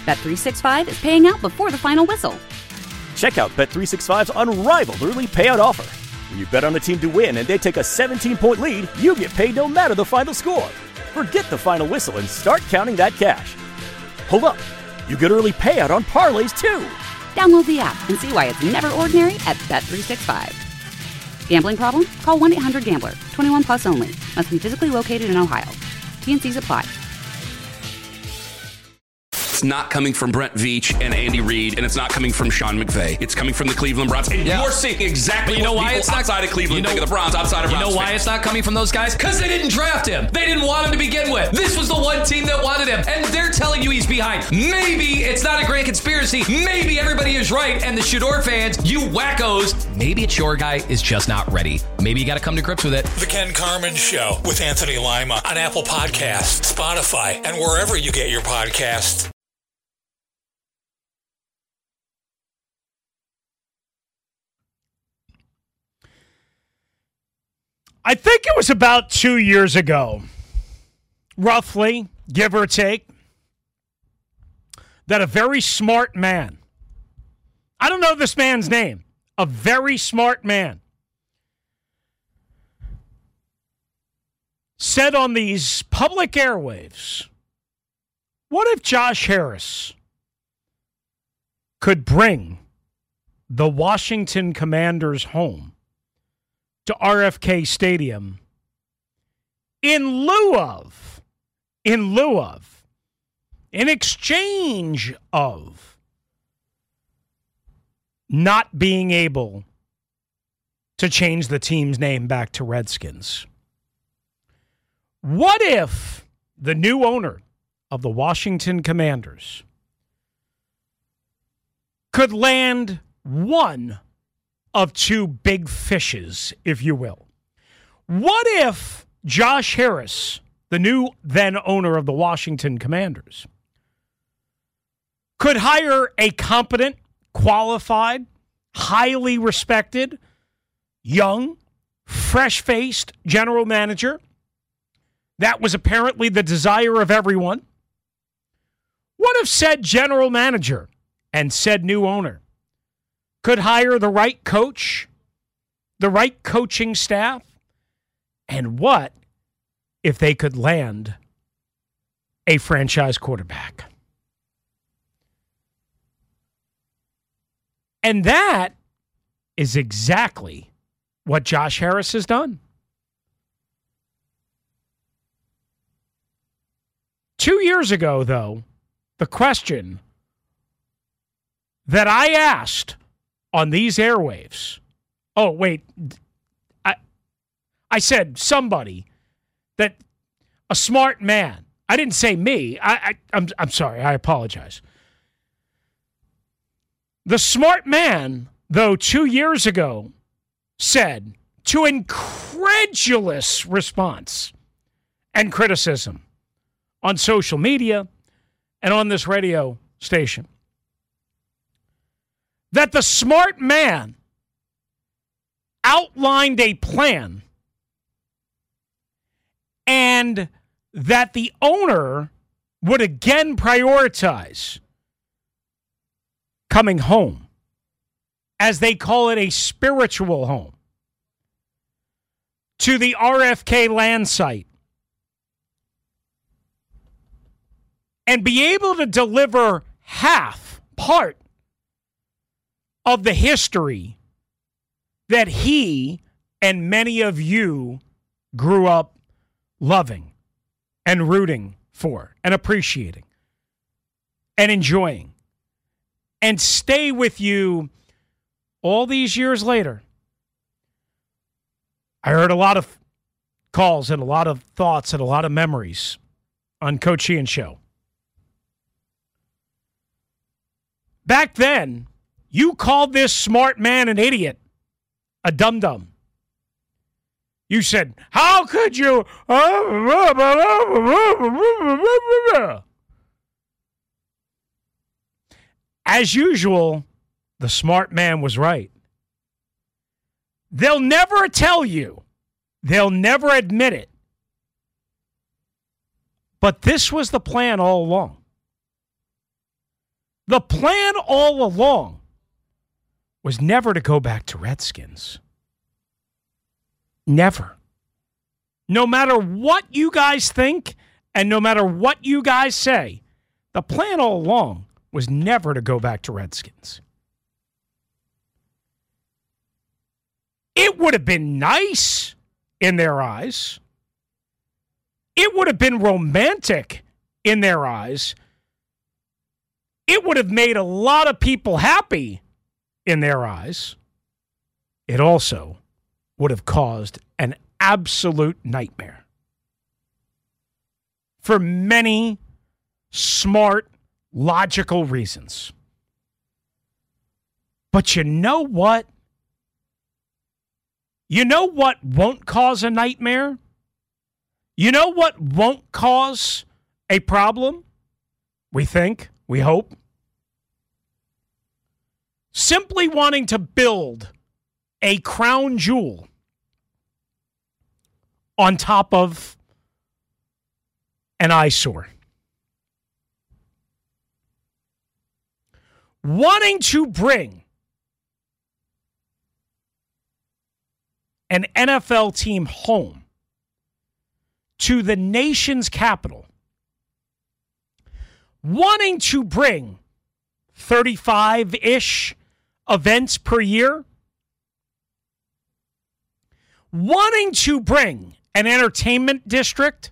Bet365 is paying out before the final whistle. Check out Bet365's unrivaled early payout offer. When you bet on a team to win and they take a 17-point lead, you get paid no matter the final score. Forget the final whistle and start counting that cash. Hold up. You get early payout on parlays, too. Download the app and see why it's never ordinary at Bet365. Gambling problem? Call 1-800-GAMBLER. 21 plus only. Must be physically located in Ohio. T&Cs apply. It's not coming from Brent Veach and Andy Reid, and it's not coming from Sean McVay. It's coming from the Cleveland Browns. And you're seeing exactly what people outside of Cleveland think of the Browns, outside of Browns. You know why it's not coming from those guys? Because they didn't draft him. They didn't want him to begin with. This was the one team that wanted him, and they're telling you he's behind. Maybe it's not a grand conspiracy. Maybe everybody is right, and the Shador fans, you wackos, maybe it's your guy is just not ready. Maybe you got to come to grips with it. The Ken Carman Show with Anthony Lima on Apple Podcasts, Spotify, and wherever you get your podcasts. I think it was about 2 years ago, roughly, give or take, that a very smart man, I don't know this man's name, a very smart man, said on these public airwaves, what if Josh Harris could bring the Washington Commanders home to RFK Stadium in exchange of not being able to change the team's name back to Redskins? What if the new owner of the Washington Commanders could land one of two big fishes, if you will? What if Josh Harris, the new then owner of the Washington Commanders, could hire a competent, qualified, highly respected, young, fresh-faced general manager that was apparently the desire of everyone? What if said general manager and said new owner could hire the right coach, the right coaching staff? And what if they could land a franchise quarterback? And that is exactly what Josh Harris has done. 2 years ago, though, the question that I asked on these airwaves, oh, wait, I said somebody, that a smart man. I didn't say me. I'm sorry. I apologize. The smart man, though, 2 years ago said, to incredulous response and criticism on social media and on this radio station, that the smart man outlined a plan and that the owner would again prioritize coming home, as they call it, a spiritual home, to the RFK land site, and be able to deliver part of the history that he and many of you grew up loving and rooting for and appreciating and enjoying, and stay with you all these years later. I heard a lot of calls and a lot of thoughts and a lot of memories on Coach Ian Show. Back then, you called this smart man an idiot, a dum-dum. You said, how could you? As usual, the smart man was right. They'll never tell you. They'll never admit it. But this was the plan all along. The plan all along was never to go back to Redskins. Never. No matter what you guys think and no matter what you guys say, the plan all along was never to go back to Redskins. It would have been nice in their eyes. It would have been romantic in their eyes. It would have made a lot of people happy in their eyes. It also would have caused an absolute nightmare for many smart, logical reasons. But you know what? You know what won't cause a nightmare? You know what won't cause a problem? We think, we hope. Simply wanting to build a crown jewel on top of an eyesore. Wanting to bring an NFL team home to the nation's capital. Wanting to bring 35-ish events per year. Wanting to bring an entertainment district,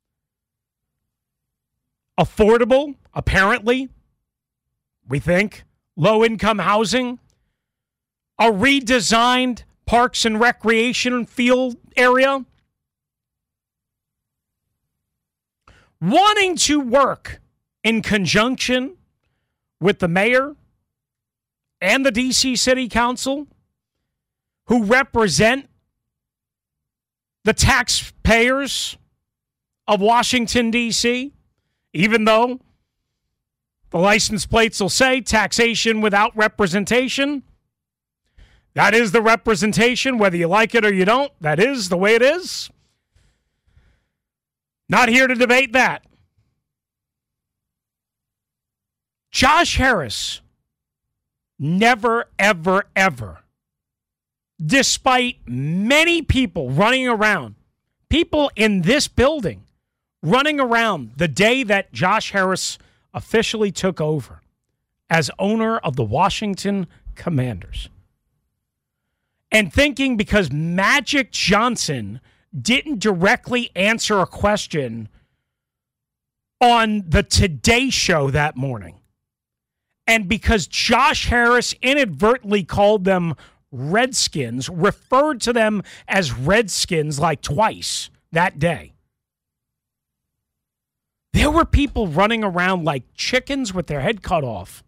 affordable, apparently, we think, low-income housing, a redesigned parks and recreation field area, wanting to work in conjunction with the mayor and the D.C. City Council, who represent the taxpayers of Washington, D.C., even though the license plates will say taxation without representation. That is the representation, whether you like it or you don't. That is the way it is. Not here to debate that. Josh Harris never, ever, ever, despite many people running around, people in this building running around the day that Josh Harris officially took over as owner of the Washington Commanders, and thinking because Magic Johnson didn't directly answer a question on the Today Show that morning, and because Josh Harris inadvertently called them Redskins, referred to them as Redskins like twice that day, there were people running around like chickens with their head cut off,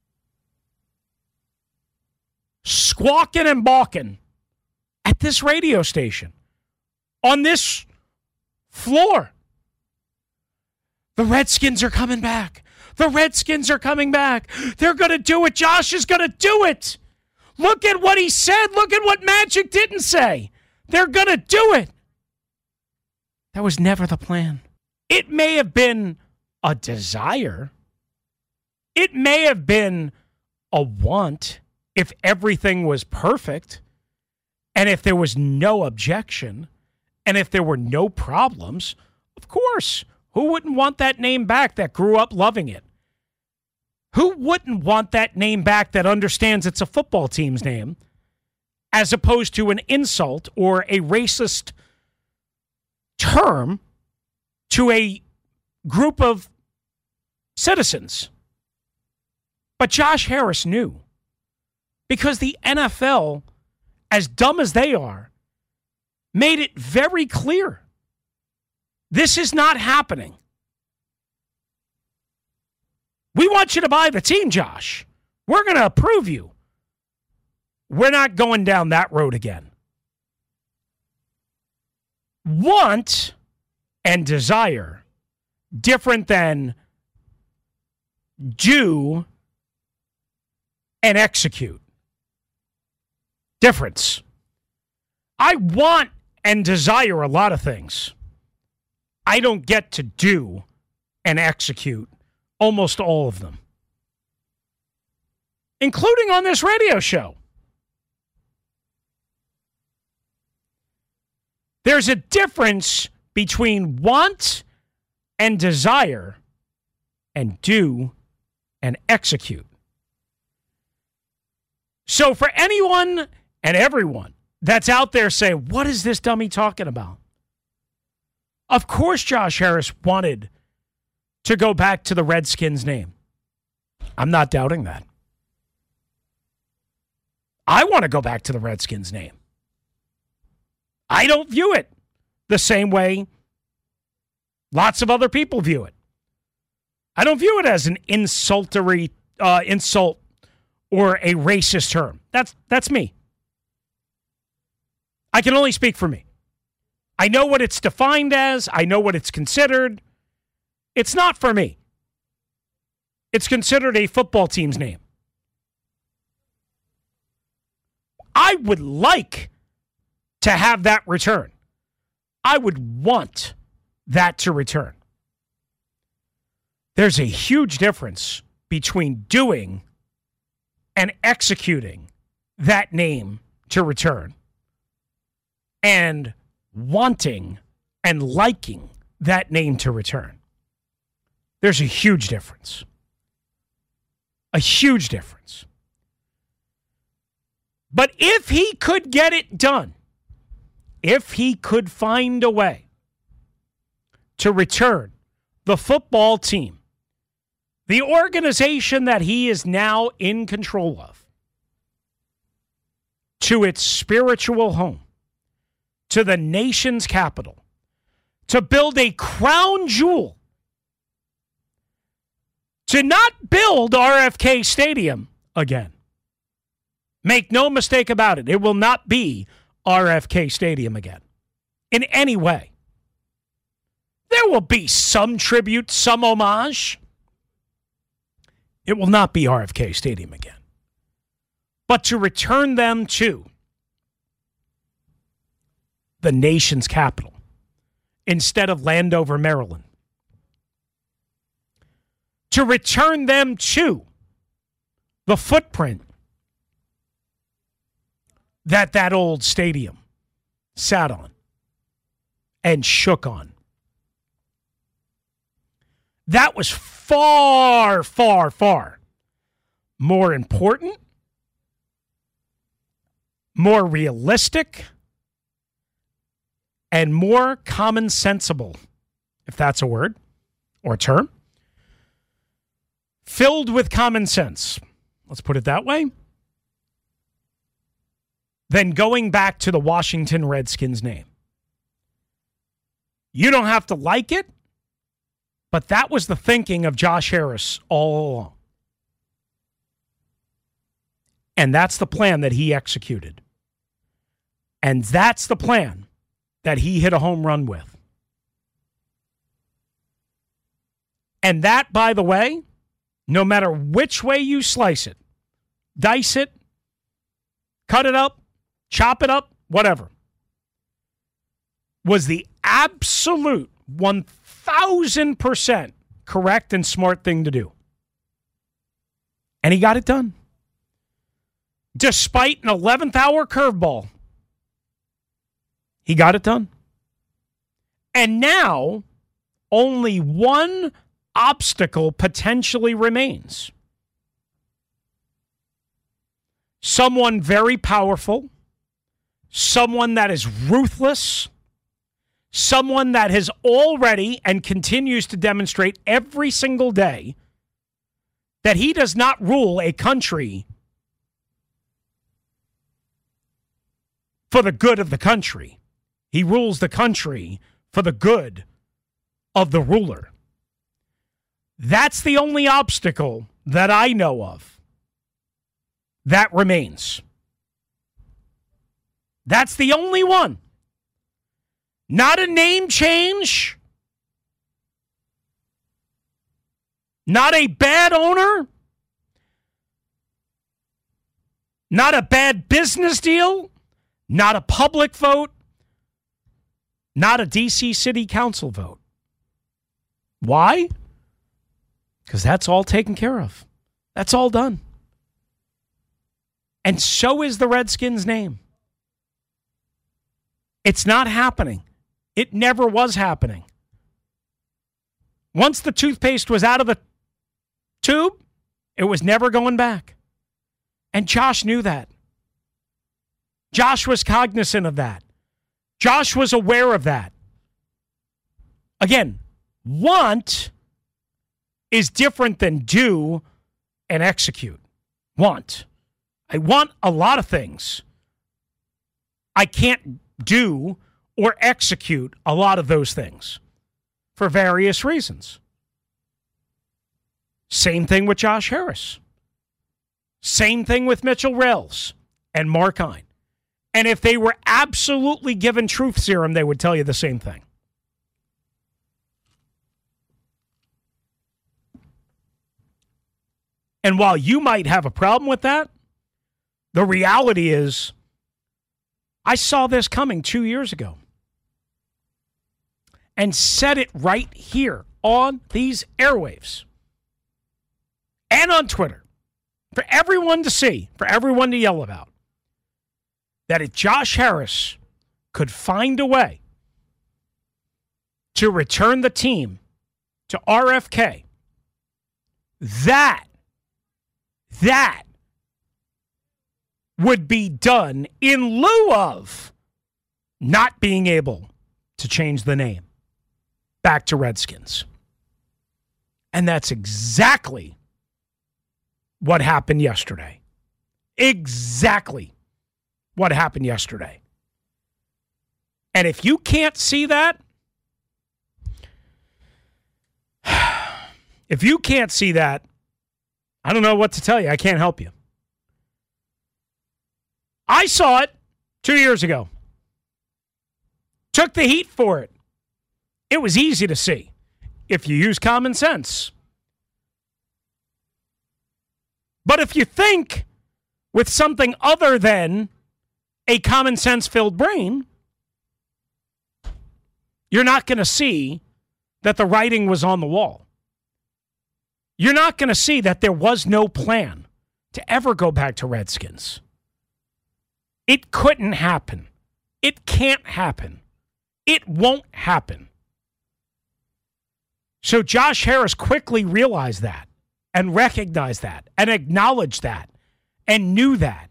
squawking and balking at this radio station, on this floor. The Redskins are coming back. The Redskins are coming back. They're going to do it. Josh is going to do it. Look at what he said. Look at what Magic didn't say. They're going to do it. That was never the plan. It may have been a desire. It may have been a want if everything was perfect and if there was no objection and if there were no problems. Of course, who wouldn't want that name back that grew up loving it? Who wouldn't want that name back that understands it's a football team's name as opposed to an insult or a racist term to a group of citizens? But Josh Harris knew, because the NFL, as dumb as they are, made it very clear. This is not happening. We want you to buy the team, Josh. We're going to approve you. We're not going down that road again. Want and desire, different than do and execute. Difference. I want and desire a lot of things. I don't get to do and execute almost all of them. including on this radio show. There's a difference between want and desire and do and execute. So for anyone and everyone that's out there saying, what is this dummy talking about? Of course Josh Harris wanted to go back to the Redskins name. I'm not doubting that. I want to go back to the Redskins name. I don't view it the same way lots of other people view it. I don't view it as an insult or a racist term. That's me. I can only speak for me. I know what it's defined as. I know what it's considered. It's not for me. It's considered a football team's name. I would like to have that return. I would want that to return. There's a huge difference between doing and executing that name to return and wanting and liking that name to return. There's a huge difference. A huge difference. But if he could get it done, if he could find a way to return the football team, the organization that he is now in control of, to its spiritual home, to the nation's capital, to build a crown jewel, to not build RFK Stadium again. Make no mistake about it. It will not be RFK Stadium again in any way. There will be some tribute, some homage. It will not be RFK Stadium again. But to return them to the nation's capital instead of Landover, Maryland. To return them to the footprint that old stadium sat on and shook on. That was far, far, far more important, more realistic, and more common-sensible, if that's a word or a term, filled with common sense, let's put it that way, than going back to the Washington Redskins name. You don't have to like it, but that was the thinking of Josh Harris all along. And that's the plan that he executed. And that's the plan that he hit a home run with. And that, by the way, no matter which way you slice it, dice it, cut it up, chop it up, whatever, was the absolute 1,000% correct and smart thing to do. And he got it done. Despite an 11th hour curveball, he got it done. And now, only one obstacle potentially remains. Someone very powerful, someone that is ruthless, someone that has already and continues to demonstrate every single day that he does not rule a country for the good of the country. He rules the country for the good of the ruler. That's the only obstacle that I know of that remains. That's the only one. Not a name change. Not a bad owner. Not a bad business deal. Not a public vote. Not a D.C. City Council vote. Why? Because that's all taken care of. That's all done. And so is the Redskins' name. It's not happening. It never was happening. Once the toothpaste was out of the tube, it was never going back. And Josh knew that. Josh was cognizant of that. Josh was aware of that. Again, want is different than do and execute. Want. I want a lot of things. I can't do or execute a lot of those things for various reasons. Same thing with Josh Harris. Same thing with Mitchell Rales and Mark Hine. And if they were absolutely given truth serum, they would tell you the same thing. And while you might have a problem with that, the reality is I saw this coming 2 years ago and said it right here on these airwaves and on Twitter for everyone to see, for everyone to yell about, that if Josh Harris could find a way to return the team to RFK, that would be done in lieu of not being able to change the name back to Redskins. And that's exactly what happened yesterday. Exactly what happened yesterday. And if you can't see that, I don't know what to tell you. I can't help you. I saw it 2 years ago. Took the heat for it. It was easy to see if you use common sense. But if you think with something other than a common sense-filled brain, you're not going to see that the writing was on the wall. You're not going to see that there was no plan to ever go back to Redskins. It couldn't happen. It can't happen. It won't happen. So Josh Harris quickly realized that and recognized that and acknowledged that and knew that.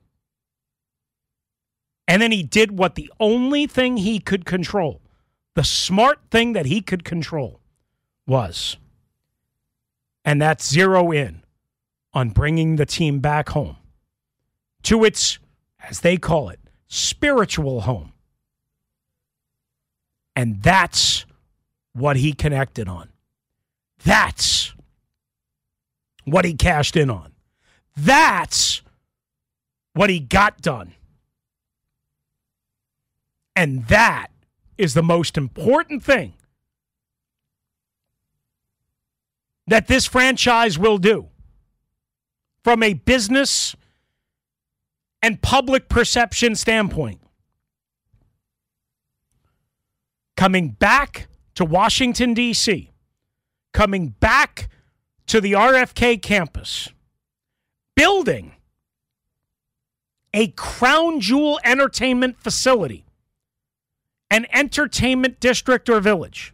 And then he did what the only thing he could control, the smart thing that he could control, was. And that's zero in on bringing the team back home to its, as they call it, spiritual home. And that's what he connected on. That's what he cashed in on. That's what he got done. And that is the most important thing that this franchise will do from a business and public perception standpoint. Coming back to Washington, D.C., coming back to the RFK campus, building a crown jewel entertainment facility, an entertainment district or village,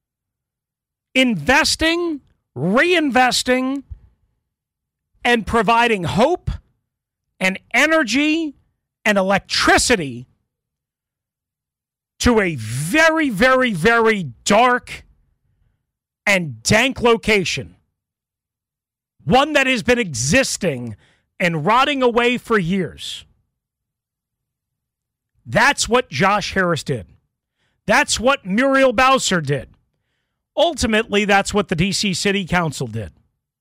investing, reinvesting, and providing hope and energy and electricity to a very, very, very dark and dank location. One that has been existing and rotting away for years. That's what Josh Harris did. That's what Muriel Bowser did. Ultimately, that's what the D.C. City Council did.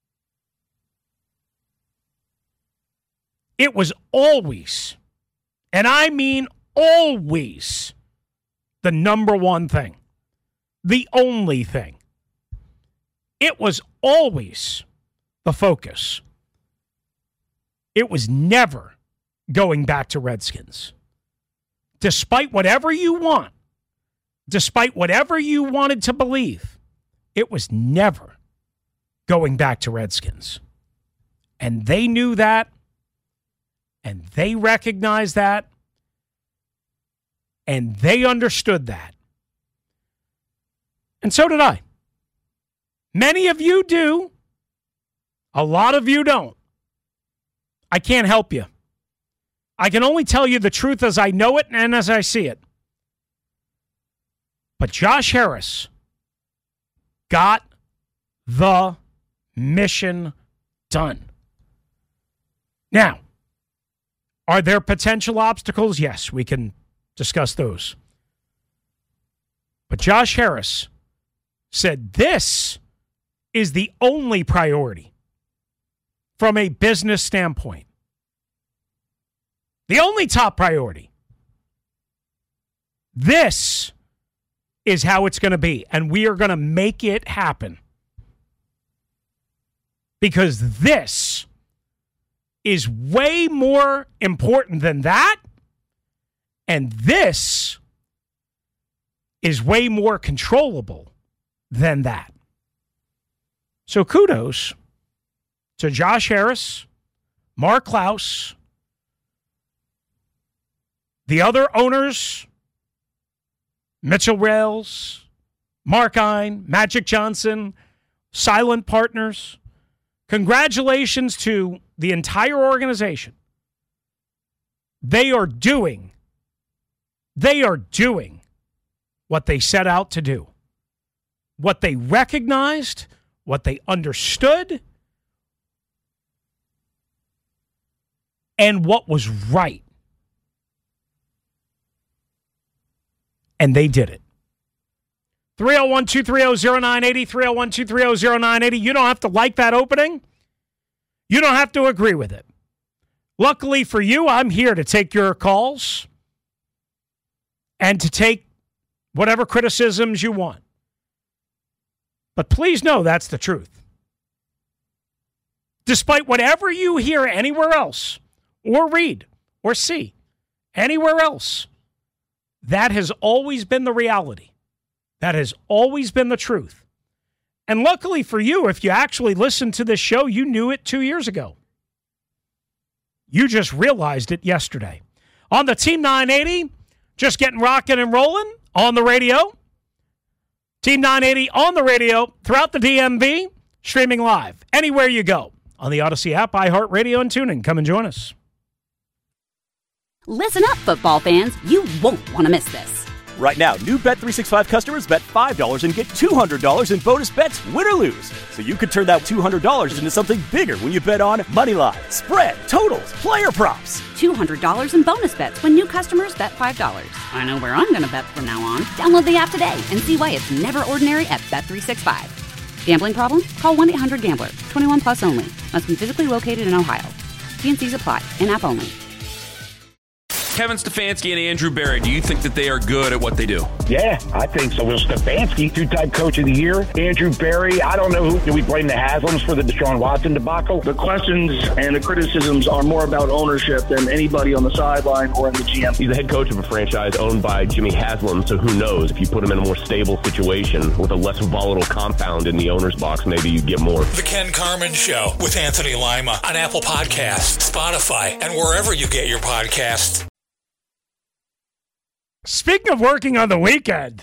It was always, and I mean always, the number one thing. The only thing. It was always the focus. It was never going back to Redskins. Despite whatever you want, despite whatever you wanted to believe, it was never going back to Redskins. And they knew that, And they recognized that. And they understood that. And so did I. Many of you do. A lot of you don't. I can't help you. I can only tell you the truth as I know it and as I see it. But Josh Harris got the mission done. Now, are there potential obstacles? Yes, we can discuss those. But Josh Harris said this is the only priority from a business standpoint. The only top priority. This is how it's going to be, and we are going to make it happen. Because this is way more important than that, and this is way more controllable than that. So kudos to Josh Harris, Mark Klaus, the other owners, Mitchell Rails, Mark Ein, Magic Johnson, Silent Partners. Congratulations to the entire organization. They are doing what they set out to do. What they recognized, what they understood, and what was right. And they did it. 301-230-0980, 301-230-0980. You don't have to like that opening. You don't have to agree with it. Luckily for you, I'm here to take your calls and to take whatever criticisms you want. But please know that's the truth. Despite whatever you hear anywhere else, or read, or see, anywhere else, that has always been the reality. That has always been the truth. And luckily for you, if you actually listened to this show, you knew it 2 years ago. You just realized it yesterday. On the Team 980, just getting rocking and rolling on the radio. Team 980 on the radio throughout the DMV, streaming live anywhere you go on the Odyssey app, iHeartRadio, and TuneIn. Come and join us. Listen up, football fans. You won't want to miss this. Right now, new Bet365 customers bet $5 and get $200 in bonus bets, win or lose. So you could turn that $200 into something bigger when you bet on moneyline, spread, totals, player props. $200 in bonus bets when new customers bet $5. I know where I'm going to bet from now on. Download the app today and see why it's never ordinary at Bet365. Gambling problem? Call 1-800-GAMBLER. 21 plus only. Must be physically located in Ohio. T&Cs apply. In-app only. Kevin Stefanski and Andrew Berry, do you think that they are good at what they do? Yeah, I think so. Will Stefanski, two-time coach of the year. Andrew Berry, I don't know who. Do we blame the Haslams for the Deshaun Watson debacle? The questions and the criticisms are more about ownership than anybody on the sideline or in the GM. He's the head coach of a franchise owned by Jimmy Haslam, so who knows? If you put him in a more stable situation with a less volatile compound in the owner's box, maybe you get more. The Ken Carman Show with Anthony Lima on Apple Podcasts, Spotify, and wherever you get your podcasts. Speaking of working on the weekend,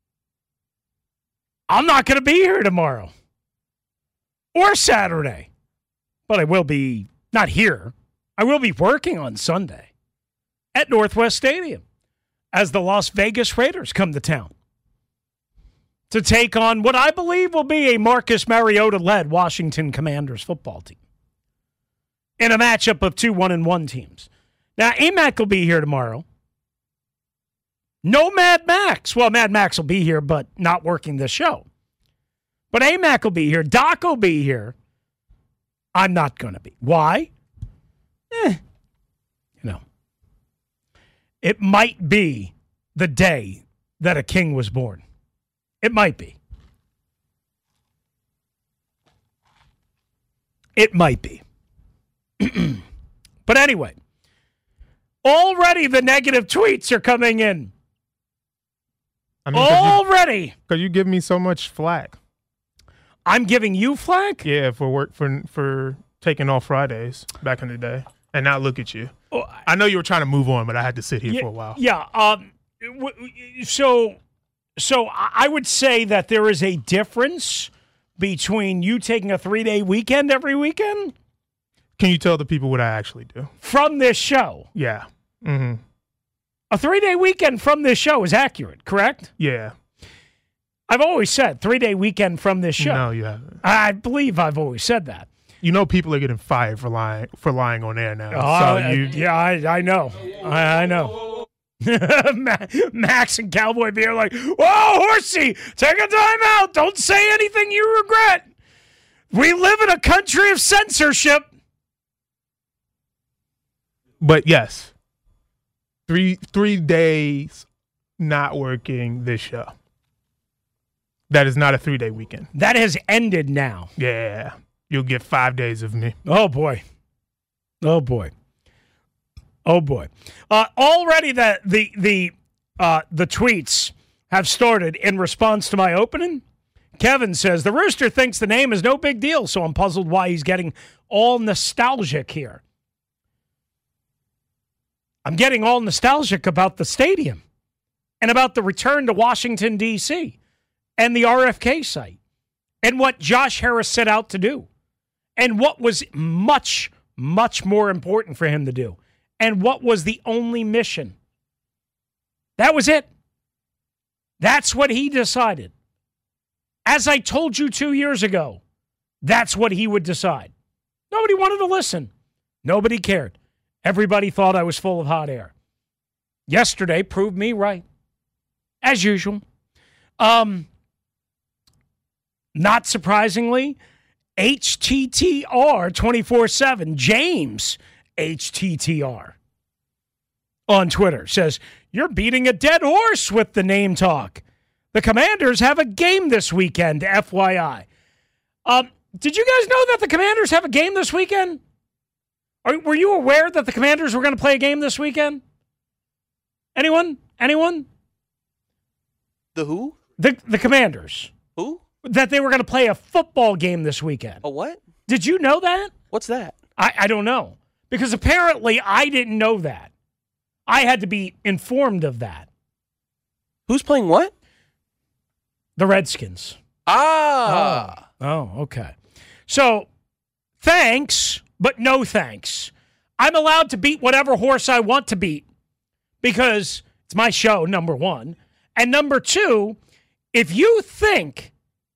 I'm not going to be here tomorrow or Saturday, but I will be not here. I will be working on Sunday at Northwest Stadium as the Las Vegas Raiders come to town to take on what I believe will be a Marcus Mariota-led Washington Commanders football team in a matchup of two 1-1 teams. Now, AMAC will be here tomorrow. No Mad Max. Well, Mad Max will be here, but not working the show. But AMAC will be here. Doc will be here. I'm not going to be. Why? It might be the day that a king was born. It might be. It might be. But anyway, already the negative tweets are coming in. I mean, already. Because you give me so much flack. I'm giving you flack? Yeah, for taking off Fridays back in the day. and not look at you. I know you were trying to move on, but I had to sit here for a while. Yeah. So I would say that there is a difference between you taking a 3-day weekend every weekend. Can you tell the people what I actually do? From this show. Yeah. Mm-hmm. A 3-day weekend from this show is accurate, correct? Yeah. I've always said 3-day weekend from this show. No, you haven't. I believe I've always said that. You know people are getting fired for lying on air now. I know. I know. Max and Cowboy Beer are like, whoa, Horsey, take a time out. Don't say anything you regret. We live in a country of censorship. But yes, 3 days not working this show. That is not a 3-day weekend. That has ended now. Yeah. You'll get 5 days of me. Oh, boy. Oh, boy. Oh, boy. Already the tweets have started in response to my opening. Kevin says, the Rooster thinks the name is no big deal, so I'm puzzled why he's getting all nostalgic here. I'm getting all nostalgic about the stadium and about the return to Washington, D.C. and the RFK site and what Josh Harris set out to do and what was much, much more important for him to do and what was the only mission. That was it. That's what he decided. As I told you 2 years ago, that's what he would decide. Nobody wanted to listen. Nobody cared. Everybody thought I was full of hot air. Yesterday proved me right, as usual. Not surprisingly, HTTR 24/7, James HTTR on Twitter says, you're beating a dead horse with the name talk. The Commanders have a game this weekend, FYI. Did you guys know that the Commanders have a game this weekend? Were you aware that the Commanders were going to play a game this weekend? Anyone? The who? The Commanders. Who? That they were going to play a football game this weekend. A what? Did you know that? What's that? I don't know. Because apparently I didn't know that. I had to be informed of that. Who's playing what? The Redskins. Ah. Oh, okay. So, thanks, but no thanks. I'm allowed to beat whatever horse I want to beat because it's my show, number one. And number two, if you think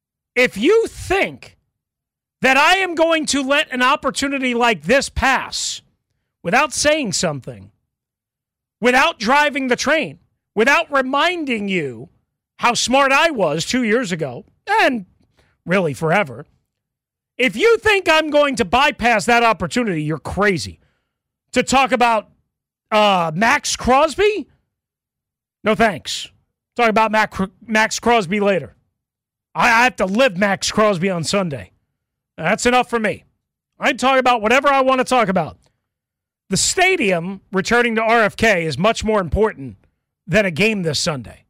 that I am going to let an opportunity like this pass without saying something, without driving the train, without reminding you how smart I was 2 years ago, and really forever, if you think I'm going to bypass that opportunity, you're crazy. To talk about Max Crosby? No thanks. Talk about Max Crosby later. I have to live Max Crosby on Sunday. That's enough for me. I talk about whatever I want to talk about. The stadium returning to RFK is much more important than a game this Sunday.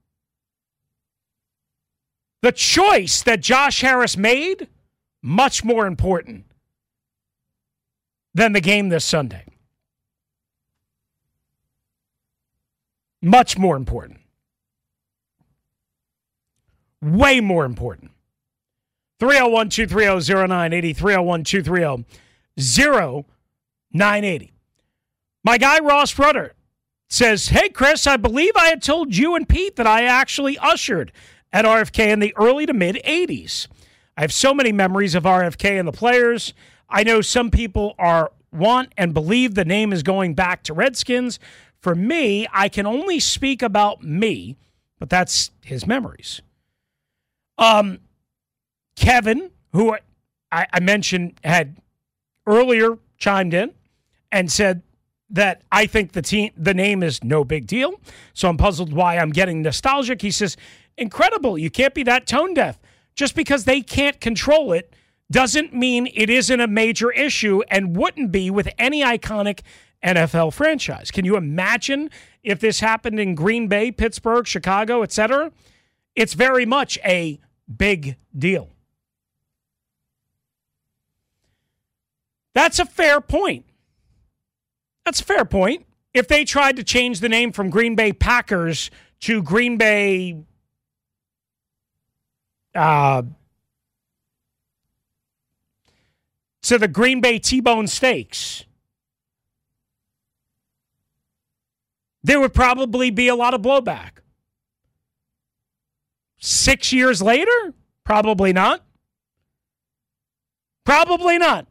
The choice that Josh Harris made, much more important than the game this Sunday. Much more important. Way more important. 301-230-0980, 301-230-0980. My guy Ross Rudder says, hey, Chris, I believe I had told you and Pete that I actually ushered at RFK in the early to mid-'80s. I have so many memories of RFK and the players. I know some people want and believe the name is going back to Redskins. For me, I can only speak about me, but that's his memories. Kevin, who I mentioned, had earlier chimed in and said that I think the name is no big deal, so I'm puzzled why I'm getting nostalgic. He says, incredible, you can't be that tone deaf. Just because they can't control it doesn't mean it isn't a major issue and wouldn't be with any iconic NFL franchise. Can you imagine if this happened in Green Bay, Pittsburgh, Chicago, etc.? It's very much a big deal. That's a fair point. That's a fair point. If they tried to change the name from Green Bay Packers to Green Bay to the Green Bay T-Bone Steaks, there would probably be a lot of blowback. 6 years later? Probably not. Probably not.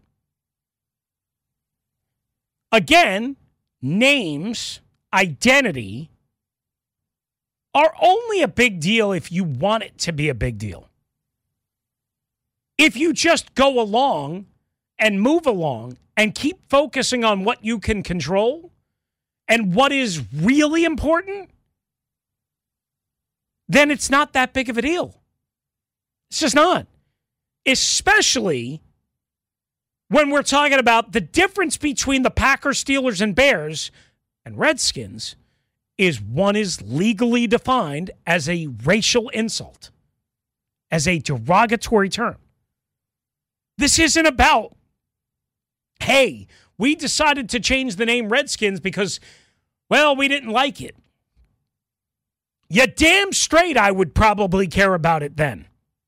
Again, names, identity are only a big deal if you want it to be a big deal. If you just go along and move along and keep focusing on what you can control and what is really important, then it's not that big of a deal. It's just not. Especially when we're talking about the difference between the Packers, Steelers, and Bears and Redskins is one is legally defined as a racial insult, as a derogatory term. This isn't about, hey, we decided to change the name Redskins because, well, we didn't like it. Yeah, damn straight I would probably care about it then.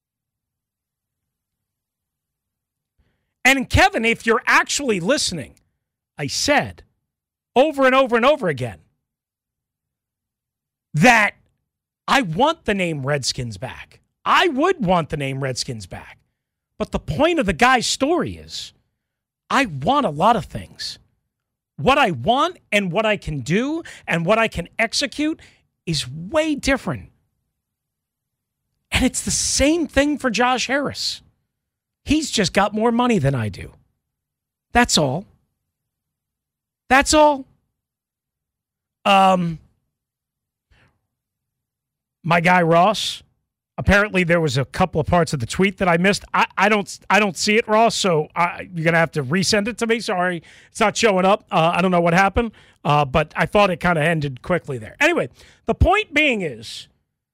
And Kevin, if you're actually listening, I said over and over and over again that I want the name Redskins back. I would want the name Redskins back. But the point of the guy's story is I want a lot of things. What I want and what I can do and what I can execute is way different. And it's the same thing for Josh Harris. He's just got more money than I do. That's all. That's all. My guy Ross, apparently there was a couple of parts of the tweet that I missed. I don't see it, Ross, so you're going to have to resend it to me. Sorry, it's not showing up. I don't know what happened, but I thought it kind of ended quickly there. Anyway, the point being is,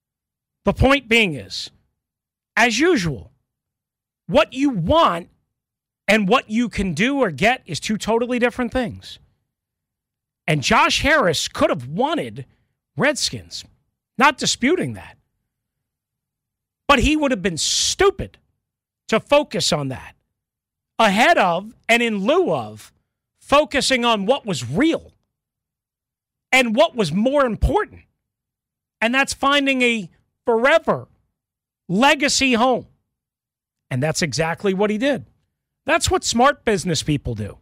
as usual, what you want and what you can do or get is two totally different things. And Josh Harris could have wanted Redskins. Not disputing that. But he would have been stupid to focus on that ahead of and in lieu of focusing on what was real and what was more important. And that's finding a forever legacy home. And that's exactly what he did. That's what smart business people do.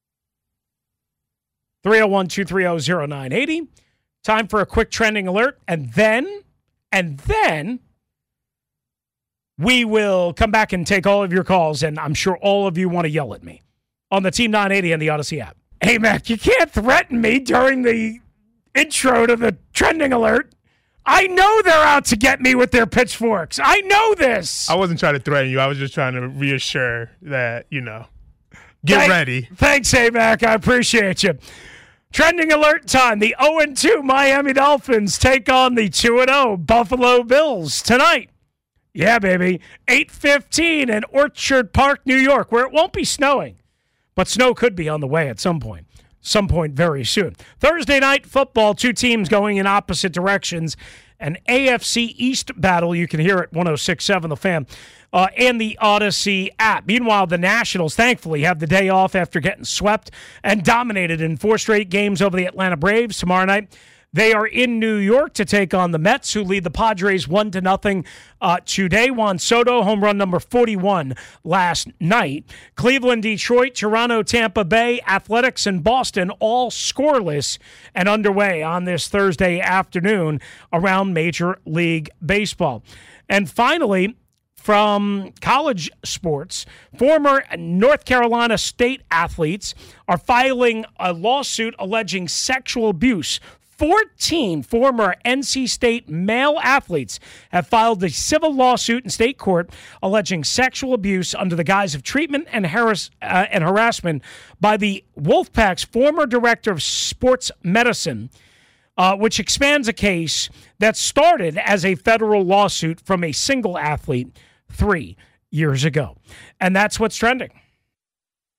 301-230-0980. Time for a quick trending alert. And then we will come back and take all of your calls. And I'm sure all of you want to yell at me on the Team 980 and the Odyssey app. Hey, Mac, you can't threaten me during the intro to the trending alert. I know they're out to get me with their pitchforks. I know this. I wasn't trying to threaten you. I was just trying to reassure that, get ready. Thanks, A-Mac. I appreciate you. Trending alert time. The 0-2 Miami Dolphins take on the 2-0 Buffalo Bills tonight. Yeah, baby. 8:15 in Orchard Park, New York, where it won't be snowing. But snow could be on the way at some point. Some point very soon. Thursday night football, two teams going in opposite directions. An AFC East battle. You can hear it 106.7 The Fan and the Odyssey app. Meanwhile, the Nationals, thankfully, have the day off after getting swept and dominated in 4 straight games over the Atlanta Braves. Tomorrow night, they are in New York to take on the Mets, who lead the Padres 1-0 today. Juan Soto, home run number 41 last night. Cleveland, Detroit, Toronto, Tampa Bay, Athletics, and Boston all scoreless and underway on this Thursday afternoon around Major League Baseball. And finally, from college sports, former North Carolina State athletes are filing a lawsuit alleging sexual abuse. 14 former NC State male athletes have filed a civil lawsuit in state court alleging sexual abuse under the guise of treatment and harassment by the Wolfpack's former director of sports medicine, which expands a case that started as a federal lawsuit from a single athlete 3 years ago. And that's what's trending.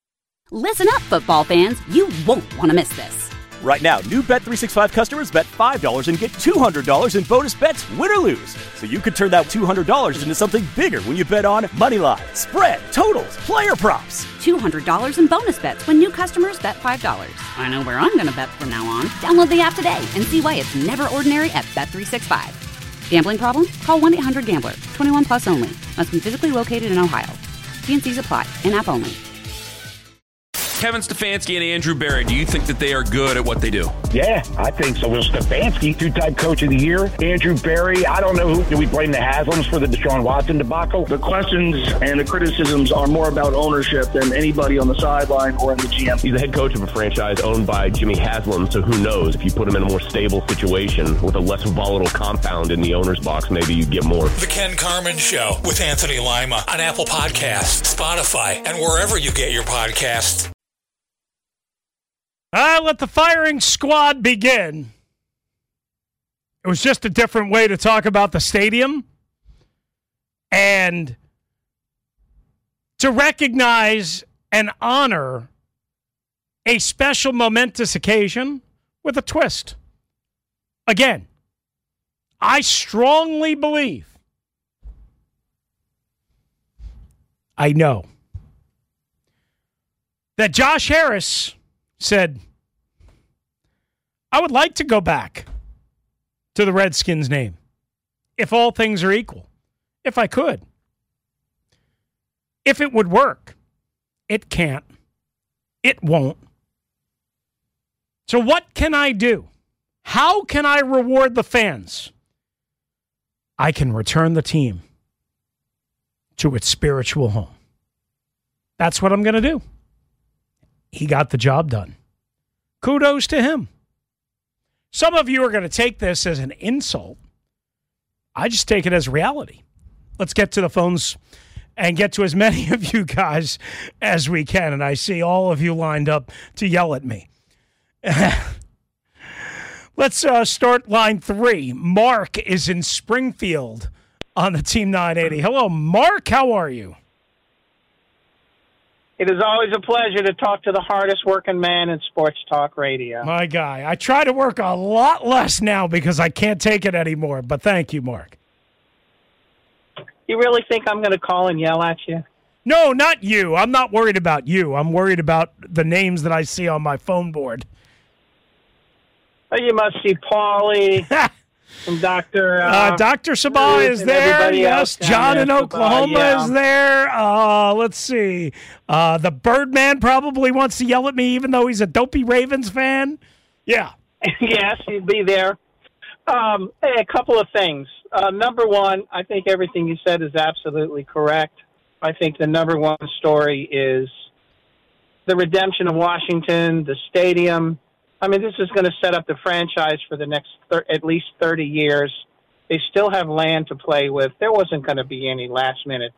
Listen up, football fans. You won't want to miss this. Right now, new Bet365 customers bet $5 and get $200 in bonus bets, win or lose. So you could turn that $200 into something bigger when you bet on moneyline, spread, totals, player props. $200 in bonus bets when new customers bet $5. I know where I'm going to bet from now on. Download the app today and see why it's never ordinary at Bet365. Gambling problem? Call 1-800-GAMBLER. 21 plus only. Must be physically located in Ohio. T&Cs apply. In-app only. Kevin Stefanski and Andrew Berry, do you think that they are good at what they do? Yeah, I think so. Will Stefanski, two-time coach of the year. Andrew Berry, I don't know who. Do we blame the Haslams for the Deshaun Watson debacle? The questions and the criticisms are more about ownership than anybody on the sideline or in the GM. He's the head coach of a franchise owned by Jimmy Haslam, so who knows? If you put him in a more stable situation with a less volatile compound in the owner's box, maybe you get more. The Ken Carman Show with Anthony Lima on Apple Podcasts, Spotify, and wherever you get your podcasts. Let the firing squad begin. It was just a different way to talk about the stadium and to recognize and honor a special momentous occasion with a twist. Again, I strongly believe, I know, that Josh Harris said, I would like to go back to the Redskins name if all things are equal, if I could. If it would work. It can't. It won't. So what can I do? How can I reward the fans? I can return the team to its spiritual home. That's what I'm going to do. He got the job done. Kudos to him. Some of you are going to take this as an insult. I just take it as reality. Let's get to the phones and get to as many of you guys as we can. And I see all of you lined up to yell at me. Let's start line 3. Mark is in Springfield on the Team 980. Hello, Mark. How are you? It is always a pleasure to talk to the hardest working man in sports talk radio. My guy. I try to work a lot less now because I can't take it anymore, but thank you, Mark. You really think I'm going to call and yell at you? No, not you. I'm not worried about you. I'm worried about the names that I see on my phone board. Oh, you must see Paulie and Dr. Dr. Sabah is there. Yes, John in Oklahoma is there. Let's see. The Birdman probably wants to yell at me even though he's a dopey Ravens fan. Yeah. Yes, he'd be there. Hey, a couple of things. Number one, I think everything you said is absolutely correct. I think the number one story is the redemption of Washington, the stadium. I mean, this is going to set up the franchise for the next at least 30 years. They still have land to play with. There wasn't going to be any last minute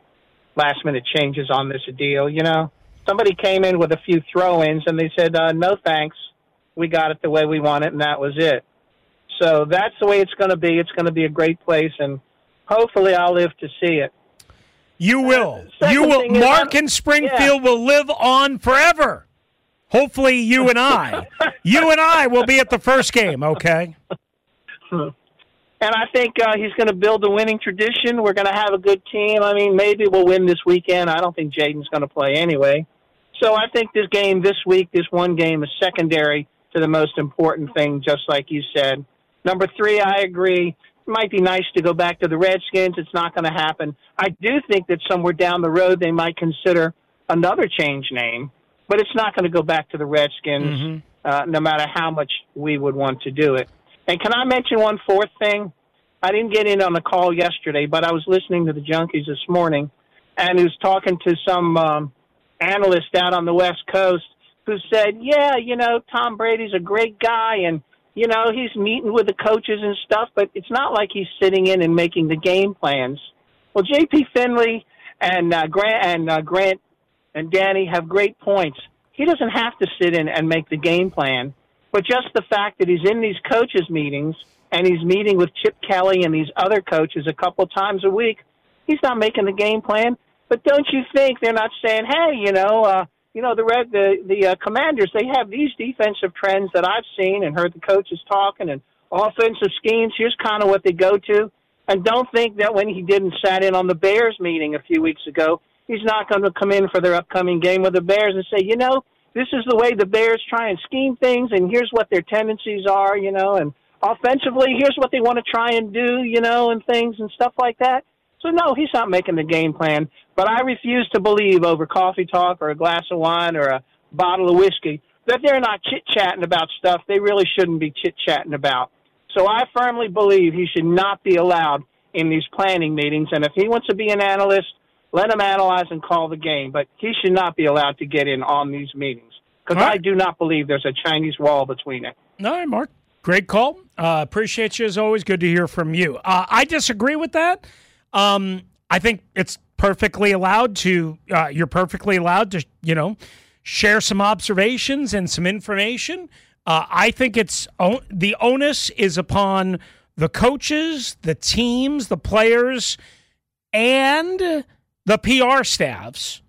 changes on this deal. You know, somebody came in with a few throw-ins and they said, no thanks. We got it the way we want it, and that was it. So that's the way it's going to be. It's going to be a great place, and hopefully I'll live to see it. You will. You will. Mark in Springfield will live on forever. Hopefully you and I. You and I will be at the first game, okay? And I think he's going to build a winning tradition. We're going to have a good team. I mean, maybe we'll win this weekend. I don't think Jaden's going to play anyway. So I think this game this week, this one game, is secondary to the most important thing, just like you said. Number 3, I agree. It might be nice to go back to the Redskins. It's not going to happen. I do think that somewhere down the road they might consider another change name, but it's not going to go back to the Redskins, no matter how much we would want to do it. And can I mention one fourth thing? I didn't get in on the call yesterday, but I was listening to the Junkies this morning, and he was talking to some analyst out on the West Coast who said, yeah, you know, Tom Brady's a great guy, and, you know, he's meeting with the coaches and stuff, but it's not like he's sitting in and making the game plans. Well, J.P. Finley and Grant and Danny have great points. He doesn't have to sit in and make the game plan, but just the fact that he's in these coaches' meetings and he's meeting with Chip Kelly and these other coaches a couple times a week, he's not making the game plan. But don't you think they're not saying, hey, the Commanders, they have these defensive trends that I've seen and heard the coaches talking, and offensive schemes. Here's kind of what they go to. And don't think that when he didn't sat in on the Bears meeting a few weeks ago, he's not going to come in for their upcoming game with the Bears and say, this is the way the Bears try and scheme things, and here's what their tendencies are, and offensively, here's what they want to try and do, and things and stuff like that. So, no, he's not making the game plan. But I refuse to believe over coffee talk or a glass of wine or a bottle of whiskey that they're not chit-chatting about stuff they really shouldn't be chit-chatting about. So I firmly believe he should not be allowed in these planning meetings. And if he wants to be an analyst, let him analyze and call the game. But he should not be allowed to get in on these meetings because I do not believe there's a Chinese wall between it. All right, Mark. Great call. Appreciate you as always. Good to hear from you. I disagree with that. I think it's perfectly allowed to, you're perfectly allowed to, share some observations and some information. I think the onus is upon the coaches, the teams, the players, and the PR staffs.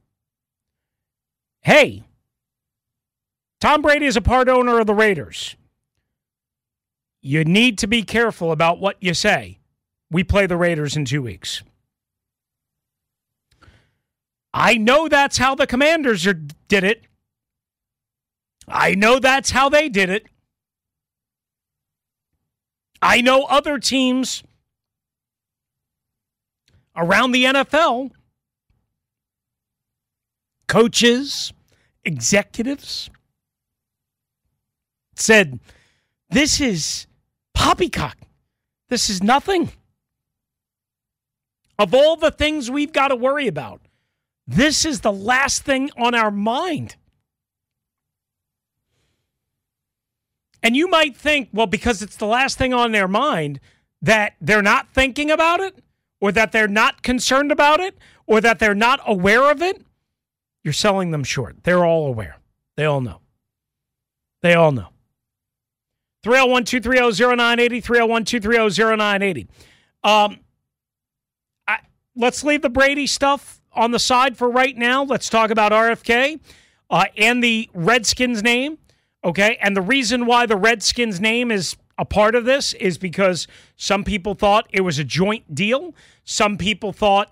Hey, Tom Brady is a part owner of the Raiders. You need to be careful about what you say. We play the Raiders in 2 weeks. I know that's how the Commanders did it. I know that's how they did it. I know other teams around the NFL, coaches, executives, said, this is poppycock. This is nothing. Of all the things we've got to worry about, this is the last thing on our mind. And you might think, well, because it's the last thing on their mind, that they're not thinking about it, or that they're not concerned about it, or that they're not aware of it. You're selling them short. They're all aware. They all know. They all know. 301-230-0980, 301-230-0980. Let's leave the Brady stuff on the side for right now. Let's talk about RFK and the Redskins name. Okay, and the reason why the Redskins name is a part of this is because some people thought it was a joint deal. Some people thought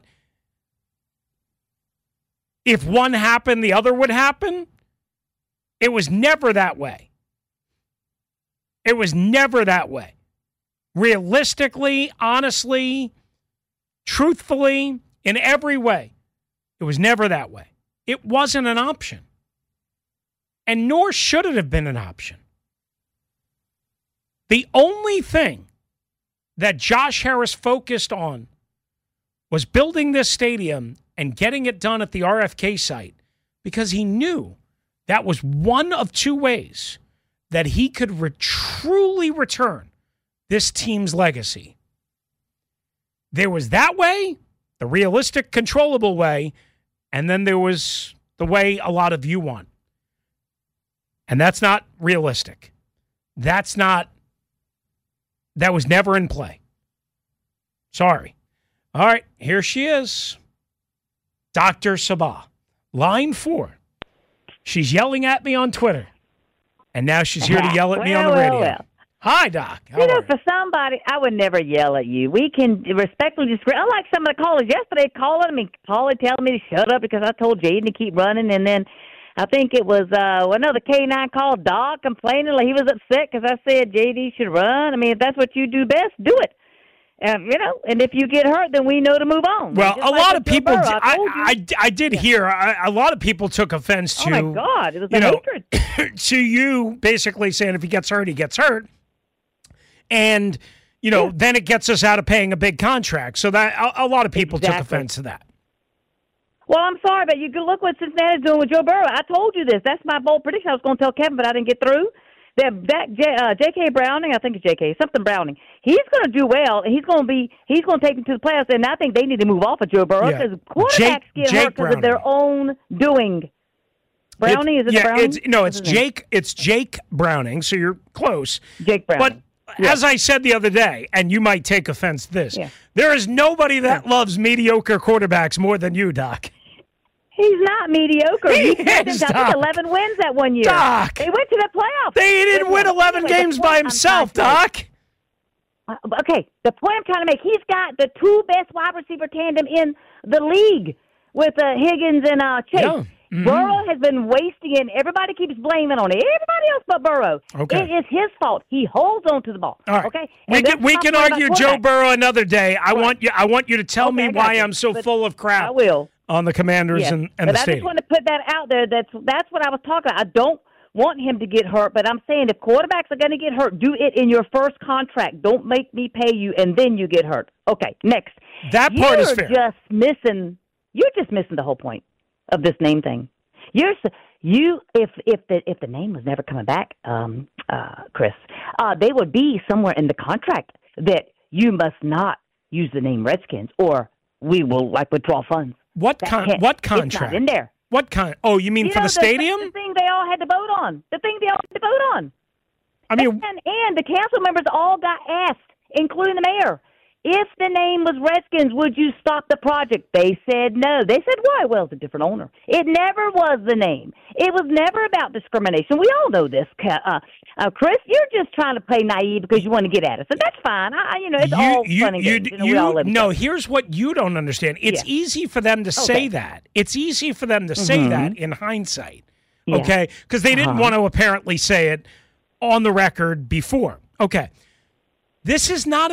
if one happened, the other would happen. It was never that way. It was never that way. Realistically, honestly, truthfully, in every way, it was never that way. It wasn't an option. And nor should it have been an option. The only thing that Josh Harris focused on was building this stadium and getting it done at the RFK site because he knew that was one of two ways that he could truly return this team's legacy. There was that way, the realistic, controllable way, and then there was the way a lot of you want. And that's not realistic. That was never in play. Sorry. All right, here she is. Dr. Sabah. Line 4. She's yelling at me on Twitter. And now she's here to yell at me on the radio. Well. Hi, Doc. For somebody, I would never yell at you. We can respectfully disagree. Unlike some of the callers yesterday calling me telling me to shut up because I told Jaden to keep running, and then I think it was the K9 called Doc complaining like he was upset because I said JD should run. I mean, if that's what you do best, do it. And if you get hurt, then we know to move on. Well, a lot of people, I did hear, a lot of people took offense to. Oh, my God. It was hatred. To you basically saying if he gets hurt, he gets hurt. And, then it gets us out of paying a big contract. So that a lot of people took offense to that. Well, I'm sorry, but you can look what Cincinnati's doing with Joe Burrow. I told you this. That's my bold prediction. I was going to tell Kevin, but I didn't get through. J.K. Browning, I think it's J.K., something Browning. He's going to do well, and he's going to take them to the playoffs, and I think they need to move off of Joe Burrow because quarterbacks get hurt because of their own doing. Browning, is it Browning? It's Jake Browning, so you're close. Jake Browning. But as I said the other day, and you might take offense to this, there is nobody that loves mediocre quarterbacks more than you, Doc. He's not mediocre. He had is, I think Doc. 11 wins that one year. Doc. They went to the playoffs. They didn't win 11 games by himself, Doc. Okay, the point I'm trying to make, he's got the two best wide receiver tandem in the league with Higgins and Chase. Yeah. Mm-hmm. Burrow has been wasting it, and everybody keeps blaming on it. Everybody else but Burrow. Okay. It is his fault. He holds on to the ball. All right. Okay. We can argue Joe Burrow another day. I want you to tell me I got why you. I'm so But full of crap. I will. On the Commanders Yes. and but the I stadium. just want to put that out there. That's what I was talking about. I don't want him to get hurt, but I'm saying if quarterbacks are going to get hurt, do it in your first contract. Don't make me pay you and then you get hurt. Okay, next. That part is fair. You're just missing the whole point of this name thing. If the name was never coming back, Chris, they would be somewhere in the contract that you must not use the name Redskins or we will withdraw funds. What contract? It's not in there. What kind? Oh, you mean for the stadium? The thing they all had to vote on. I mean, and the council members all got asked, including the mayor, if the name was Redskins, would you stop the project? They said no. They said why? Well, it's a different owner. It never was the name. It was never about discrimination. We all know this. Chris, you're just trying to play naive because you want to get at us, and that's fine. It's all fun and games. We all live no, here's what you don't understand. It's easy for them to say that. It's easy for them to say that in hindsight, okay? Because they didn't want to apparently say it on the record before. Okay. This was not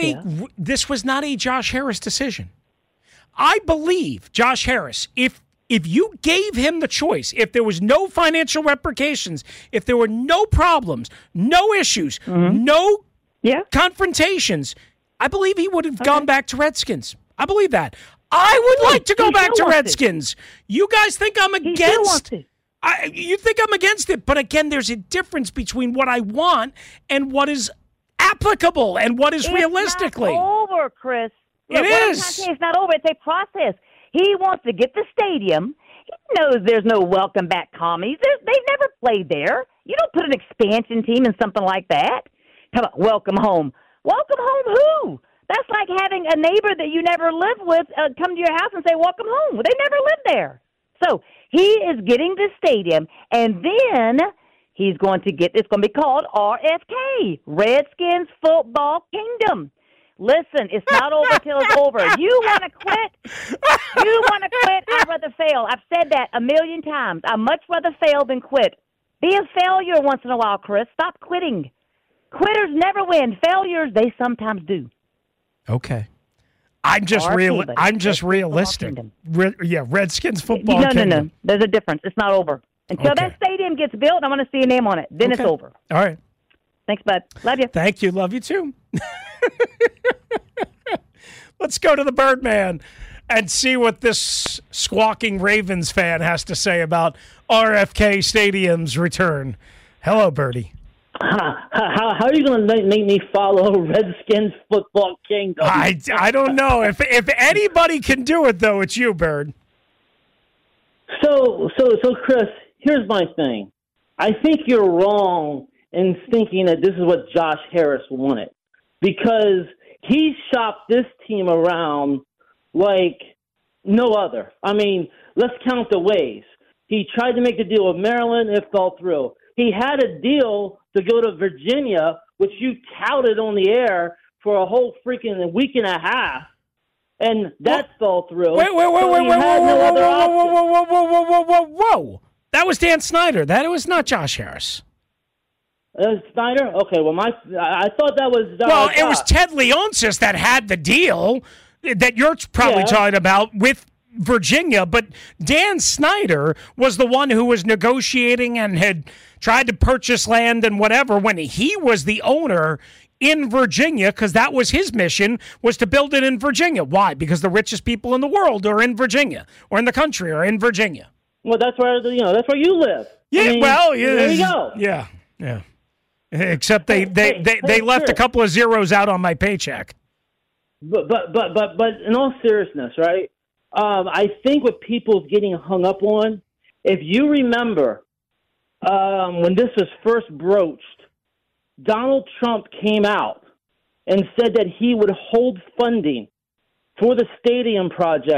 a Josh Harris decision. I believe Josh Harris, if you gave him the choice, if there was no financial repercussions, if there were no problems, no issues, no confrontations, I believe he would have gone back to Redskins. I believe that. I would like to go back to Redskins. You guys think I'm against it? You think I'm against it, but again, there's a difference between what I want and what is applicable and what is realistically. It's not over, Chris. It is. It's not over. It's a process. He wants to get the stadium. He knows there's no welcome back commies. They've never played there. You don't put an expansion team in something like that. Come on, welcome home. Welcome home who? That's like having a neighbor that you never lived with come to your house and say, welcome home. Well, they never lived there. So he is getting the stadium, and then he's going to get, it's going to be called RFK, Redskins Football Kingdom. Listen, it's not over till it's over. You want to quit? I'd rather fail. I've said that a million times. I'd much rather fail than quit. Be a failure once in a while, Chris. Stop quitting. Quitters never win. Failures, they sometimes do. Okay. I'm just realistic. Redskins Football Kingdom. No. There's a difference. It's not over. Until that stadium gets built, I'm going to see a name on it. Then it's over. All right. Thanks, bud. Love you. Thank you. Love you, too. Let's go to the Birdman and see what this squawking Ravens fan has to say about RFK Stadium's return. Hello, Birdie. How are you going to make me follow Redskins Football Kingdom? I don't know. If anybody can do it, though, it's you, Bird. So, Chris, here's my thing. I think you're wrong in thinking that this is what Josh Harris wanted, because he shopped this team around like no other. I mean, let's count the ways. He tried to make the deal with Maryland. It fell through. He had a deal to go to Virginia, which you touted on the air for a whole freaking week and a half, and that fell through. Whoa. That was Dan Snyder. That was not Josh Harris. Snyder? Okay, well, I thought that was... Well, it was Ted Leonsis that had the deal that you're probably talking about with Virginia, but Dan Snyder was the one who was negotiating and had tried to purchase land and whatever when he was the owner in Virginia, because that was his mission, was to build it in Virginia. Why? Because the richest people in the world are in Virginia, or in the country are in Virginia. Well, that's where you live. Yeah, I mean, there you go. Yeah. Except they left a couple of zeros out on my paycheck. But in all seriousness, right? I think what people's getting hung up on, if you remember when this was first broached, Donald Trump came out and said that he would hold funding for the stadium project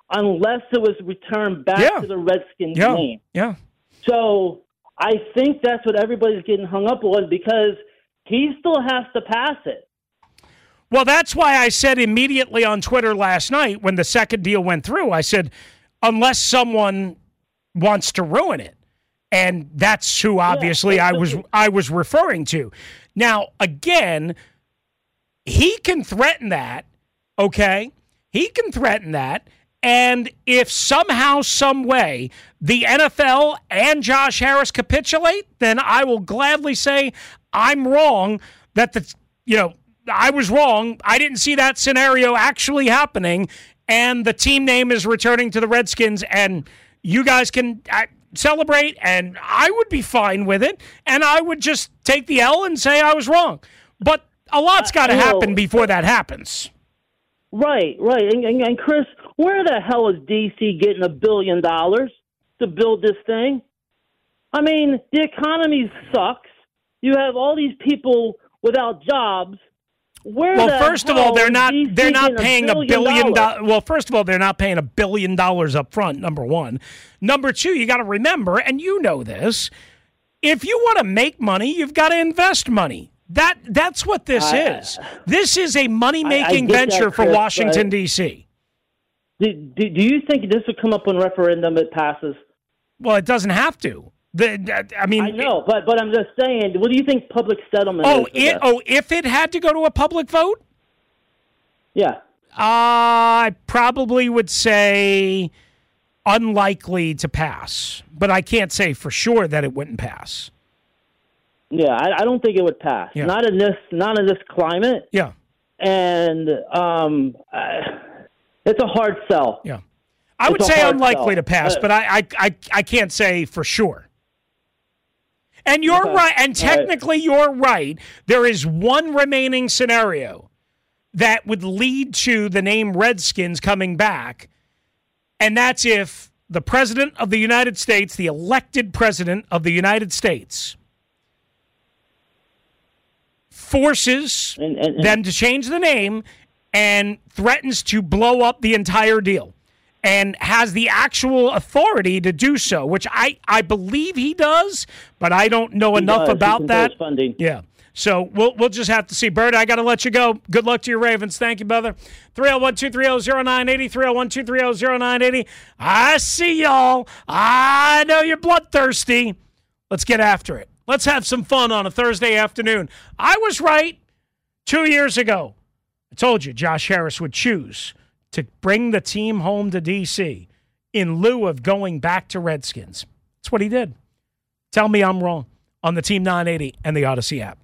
unless it was returned back to the Redskins name. Yeah. So I think that's what everybody's getting hung up on because he still has to pass it. Well, that's why I said immediately on Twitter last night when the second deal went through, I said, unless someone wants to ruin it. And that's who obviously I was referring to. Now, again, he can threaten that, okay? He can threaten that. And if somehow, some way, the NFL and Josh Harris capitulate, then I will gladly say I'm wrong, that I was wrong. I didn't see that scenario actually happening, and the team name is returning to the Redskins, and you guys can celebrate, and I would be fine with it, and I would just take the L and say I was wrong. But a lot's got to happen before that happens. Right. And Chris, where the hell is DC getting $1 billion to build this thing? I mean, the economy sucks. You have all these people without jobs. First of all, they're not paying $1 billion. Well, first of all, they're not paying $1 billion up front, number one. Number two, you got to remember, and you know this, if you want to make money, you've got to invest money. That's what this is. This is a money-making venture for Washington, D.C. Do you think this would come up on referendum if it passes? Well, it doesn't have to. I know, but I'm just saying, what do you think public settlement is? If it had to go to a public vote? Yeah. I probably would say unlikely to pass, but I can't say for sure that it wouldn't pass. Yeah, I don't think it would pass. Yeah. Not in this climate. Yeah. And it's a hard sell. Yeah. I would say unlikely to pass, but I can't say for sure. And you're right, and technically you're right. There is one remaining scenario that would lead to the name Redskins coming back, and that's if the President of the United States, the elected President of the United States, forces them to change the name and threatens to blow up the entire deal and has the actual authority to do so, which I believe he does, but I don't know enough about that. Funding. Yeah. So we'll just have to see. Bird, I got to let you go. Good luck to your Ravens. Thank you, brother. 301-230-0980, 301-230-0980. I see y'all. I know you're bloodthirsty. Let's get after it. Let's have some fun on a Thursday afternoon. I was right 2 years ago. I told you Josh Harris would choose to bring the team home to D.C. in lieu of going back to Redskins. That's what he did. Tell me I'm wrong on the Team 980 and the Odyssey app.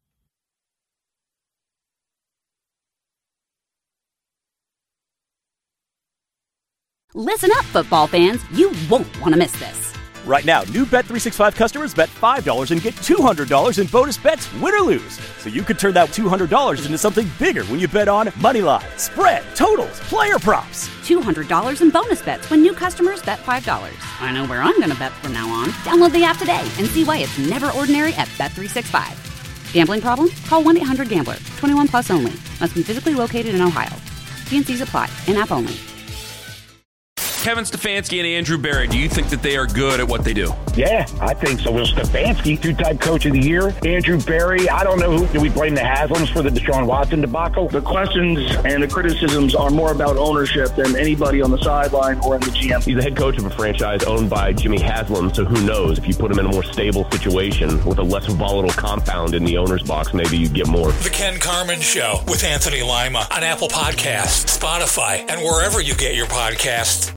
Listen up, football fans. You won't want to miss this. Right now, new Bet365 customers bet $5 and get $200 in bonus bets, win or lose. So you could turn that $200 into something bigger when you bet on Moneyline, spread, totals, player props. $200 in bonus bets when new customers bet $5. I know where I'm going to bet from now on. Download the app today and see why it's never ordinary at Bet365. Gambling problem? Call 1-800-GAMBLER. 21 plus only. Must be physically located in Ohio. T&Cs apply. In-app only. Kevin Stefanski and Andrew Berry, do you think that they are good at what they do? Yeah, I think so. Will Stefanski, two-time coach of the year. Andrew Berry, I don't know who. Do we blame the Haslams for the Deshaun Watson debacle? The questions and the criticisms are more about ownership than anybody on the sideline or in the GM. He's the head coach of a franchise owned by Jimmy Haslam, so who knows? If you put him in a more stable situation with a less volatile compound in the owner's box, maybe you get more. The Ken Carman Show with Anthony Lima on Apple Podcasts, Spotify, and wherever you get your podcasts.